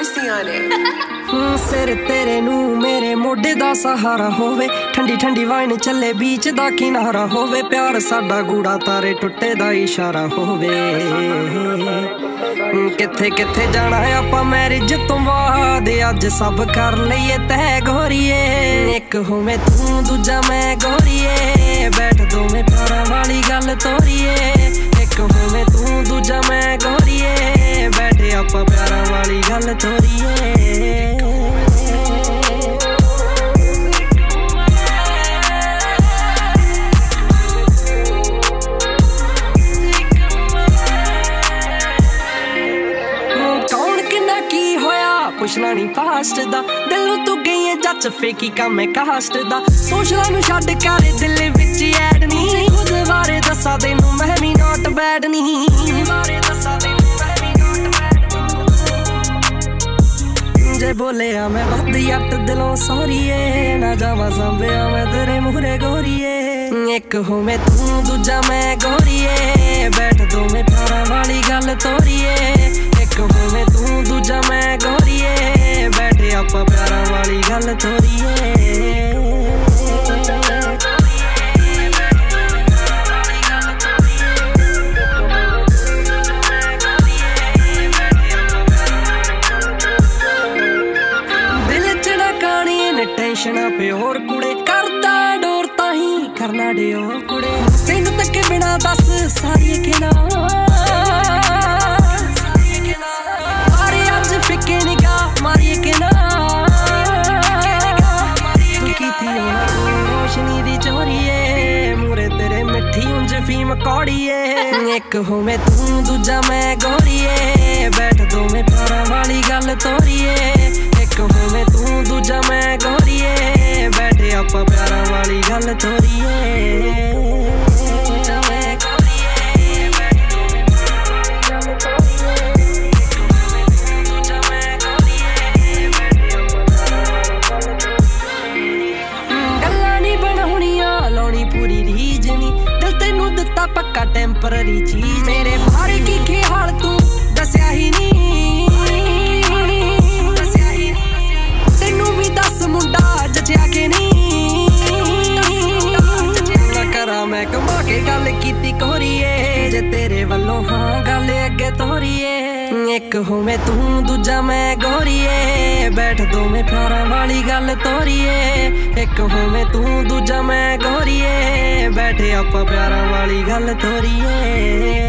mercy on it. सिर तेरे नू मेरे मोढे दा सहारा होवे, ठंडी ठंडी वाइन चले बीच दा किनारा होवे, प्यार साडा गूड़ा तारे टुटे दा इशारा होवे। किथे किथे जाना है आपां मैरिज तो बाद, अज सब कर लईए तै गोरीए। एक होवे तू दूजा मैं गोरीए, बैठ दोवें प्यारां वाली गल तोरीए। एक होवे तू दूजा मैं गोरीए, बैठे आपां प्यारां वाली गल तोरीए। पुछना नहीं पास्ट दा, दिलों तू गई है जच फेकी काम है कास्ट दा। सोशला नू छड्ड कर दिल विच ऐड नहीं, खुद बारे दसा तैनू मैं भी नॉट बैड नहीं। जे बोलिया मैं वध जट दिलों सॉरीए, ना जावा सांभिया मैं तेरे मूहरे गोरीए। एक होवे तू दूजा मैं गोरीए, बैठ दोवें प्यारां वाली गल तोरीए। एक होवे तू दूजा मैं गोरीए, बैठे आपां प्यारां वाली गल तोरीए। दिल च ना कानी ने टेंशना प्योर कुड़े, करदा डोर ताही करना डिओ कुड़े। तैनू तक बिना दस सारी के ना फिके निगाह मारिए के ना, तू की थी रोशनी दी चोरीए, मूरे तेरे मिठी उंज फीम कौड़ीए। एक होवे तू दूजा मैं गोरीए, बैठ दोवें प्यारां वाली गल तोरीए। एक होवे तू दूजा मैं गोरीए, बैठे आपां प्यारां वाली गल तोरीए। पूरी रीज नी दिल तेनू दिता पक्का टेंपररी चीज, मेरे बारे की ख्याल तू दस्या ही नहीं। तेनू भी दस मुंडा जचिया के नहीं, ना करा मैं कमा के गल कीती कोरीए, जे तेरे वल्लों हाँ गल अगे तोरीए। एक होवे तू दूजा मैं गोरीए, बैठ दोवें प्यारां वाली गल तोरीए। एक होवे तू दूजा मैं गोरीए, बैठे आपां प्यारां वाली गल तोरीए।